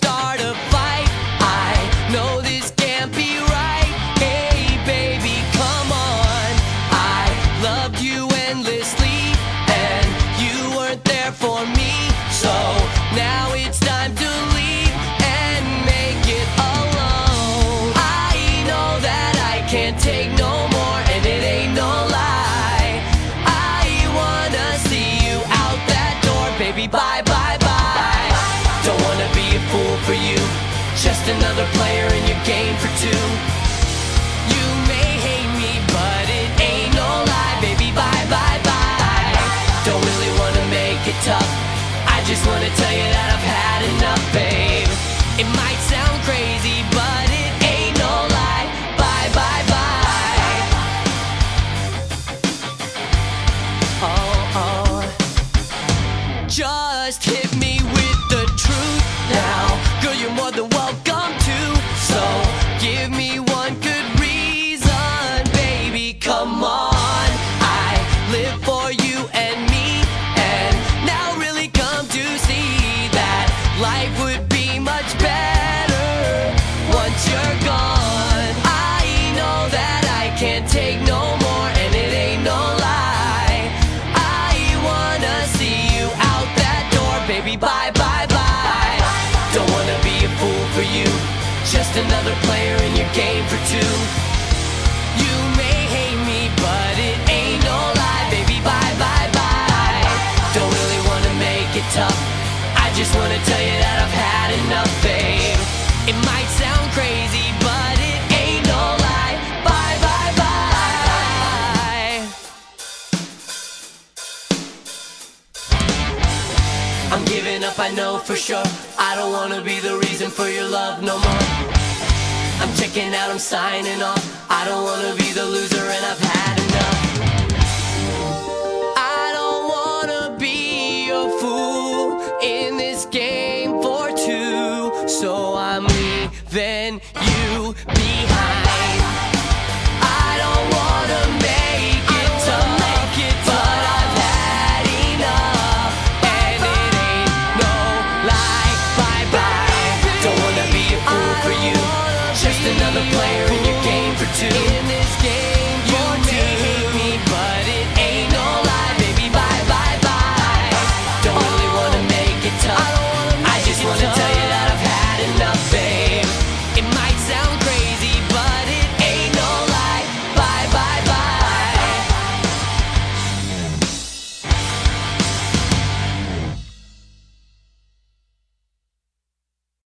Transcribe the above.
start a fight. I know this can't be right. Hey baby, come on. I loved you endlessly, and you weren't there for me. So now it's time to leave and make it alone. I know that I can't take no more, and it ain't no lie. I wanna see you out that door, baby, bye, bye, bye. Don't wanna be a fool for you, just another player in your game for two. You may hate me, but it ain't no lie, baby, bye, bye, bye. Don't really wanna make it tough, I just wanna tell you that I've had enough, babe. It might sound crazy, but it ain't no lie, bye, bye, bye. Oh, oh. Just hit me with the truth now, girl, you're more than welcome to. So give me one good reason, baby, come on. I live for you and me, and now really come to see that life would be much better once you're gone. I know that I can't take no more, and it ain't no lie. I wanna see you out that door, baby, bye, bye, bye. Don't wanna be a fool for you, just another player in your game for two. You may hate me, but it ain't no lie, baby, bye, bye, bye. Don't really wanna make it tough, I just wanna tell you that I've had enough, babe. It might sound crazy, but it ain't no lie, bye, bye, bye. I'm giving up, I know for sure. I don't wanna be the reason for your love no more. I'm checking out, I'm signing off. I don't wanna be the loser, and I've had enough. I don't wanna be a fool in this game for two, so I'm leaving you